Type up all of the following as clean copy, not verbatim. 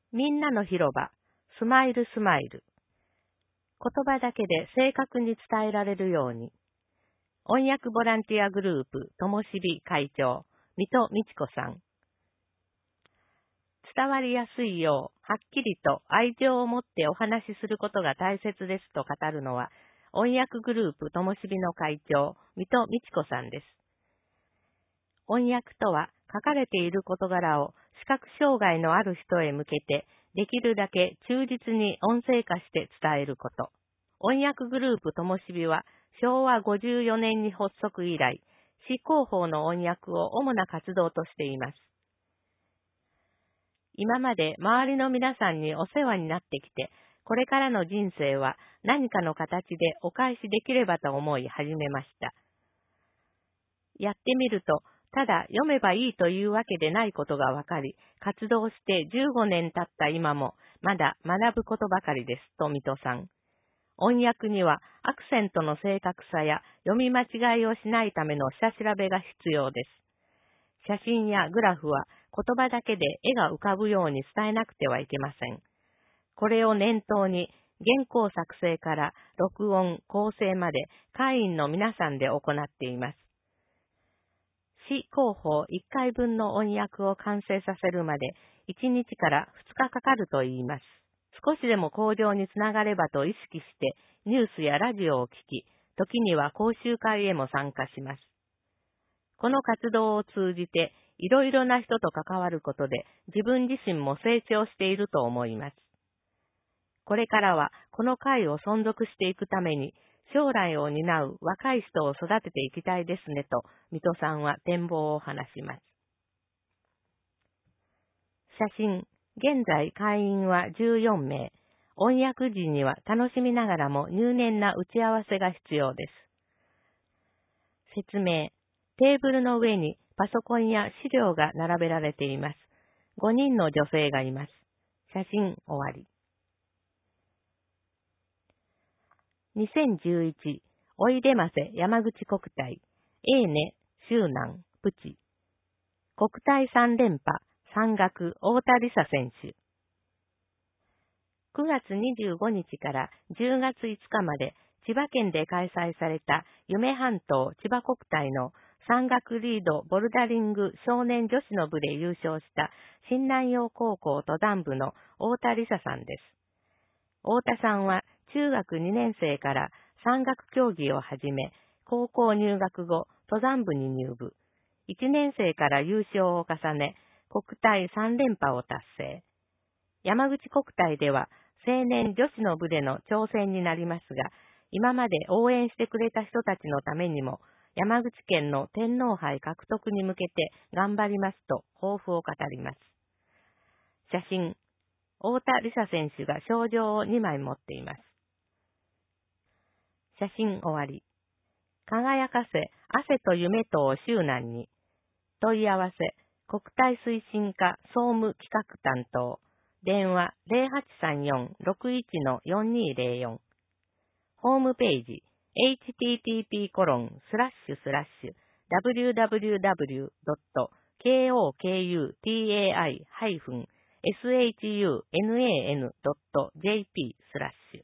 みんなの広場、スマイルスマイル。言葉だけで正確に伝えられるように。音訳ボランティアグループ、ともしび会長、水戸美智子さん。伝わりやすいよう、はっきりと愛情を持ってお話しすることが大切ですと語るのは、音訳グループともしびの会長、水戸美智子さんです。音訳とは、書かれている事柄を視覚障害のある人へ向けて、できるだけ忠実に音声化して伝えること。音訳グループともしびは、昭和54年に発足以来、市広報の音訳を主な活動としています。今まで周りの皆さんにお世話になってきて、これからの人生は何かの形でお返しできればと思い始めました。やってみると、ただ読めばいいというわけでないことがわかり、活動して15年経った今も、まだ学ぶことばかりですと水戸さん。音訳にはアクセントの正確さや読み間違いをしないための下調べが必要です。写真やグラフは言葉だけで絵が浮かぶように伝えなくてはいけません。これを念頭に原稿作成から録音、構成まで会員の皆さんで行っています。市広報1回分の音訳を完成させるまで1日から2日かかるといいます。少しでも向上につながればと意識してニュースやラジオを聞き、時には講習会へも参加します。この活動を通じていろいろな人と関わることで自分自身も成長していると思います。これからはこの会を存続していくために将来を担う若い人を育てていきたいですねと水戸さんは展望を話します。写真、現在会員は14名。音訳時には楽しみながらも入念な打ち合わせが必要です。説明。テーブルの上にパソコンや資料が並べられています。5人の女性がいます。写真終わり。2011おいでませ山口国体エーネ周南プチ国体3連覇山岳太田梨沙選手9月25日から10月5日まで千葉県で開催された夢半島千葉国体の山岳リードボルダリング少年女子の部で優勝した新南陽高校登山部の太田梨沙さんです。太田さんは中学2年生から山岳競技を始め、高校入学後、登山部に入部。1年生から優勝を重ね、国体3連覇を達成。山口国体では青年女子の部での挑戦になりますが、今まで応援してくれた人たちのためにも、山口県の天皇杯獲得に向けて頑張りますと抱負を語ります。写真。太田梨沙選手が賞状を2枚持っています。写真終わり。輝かせ、汗と夢とを周南に。問い合わせ、国体推進課総務企画担当。電話0834-61-4204。ホームページ、http://www.kokutan-shunnan.jp/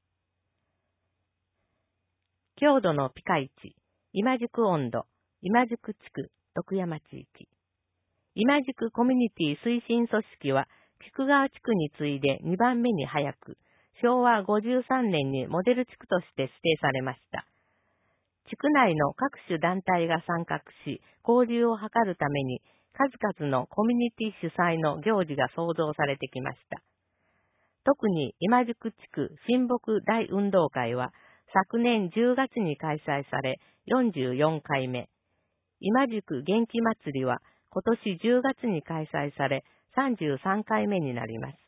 郷土のピカイチ、今宿温度、今宿地区、徳山地域。今宿コミュニティ推進組織は、菊川地区に次いで2番目に早く、昭和53年にモデル地区として指定されました。地区内の各種団体が参画し、交流を図るために、数々のコミュニティ主催の行事が創造されてきました。特に今宿地区親睦大運動会は、昨年10月に開催され44回目。今宿元気祭りは今年10月に開催され33回目になります。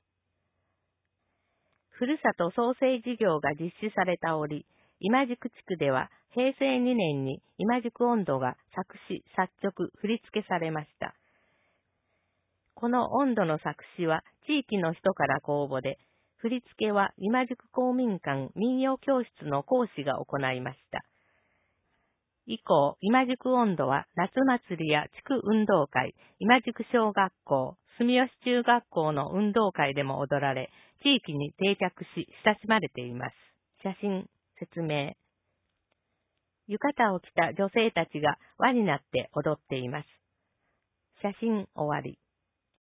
ふるさと創生事業が実施された折、今宿地区では平成2年に今宿音頭が作詞、作曲、振り付けされました。この音頭の作詞は地域の人から公募で、振り付けは今宿公民館民謡教室の講師が行いました。以降、今宿音頭は夏祭りや地区運動会、今宿小学校、 住吉中学校の運動会でも踊られ、地域に定着し親しまれています。写真、説明。浴衣を着た女性たちが輪になって踊っています。写真終わり。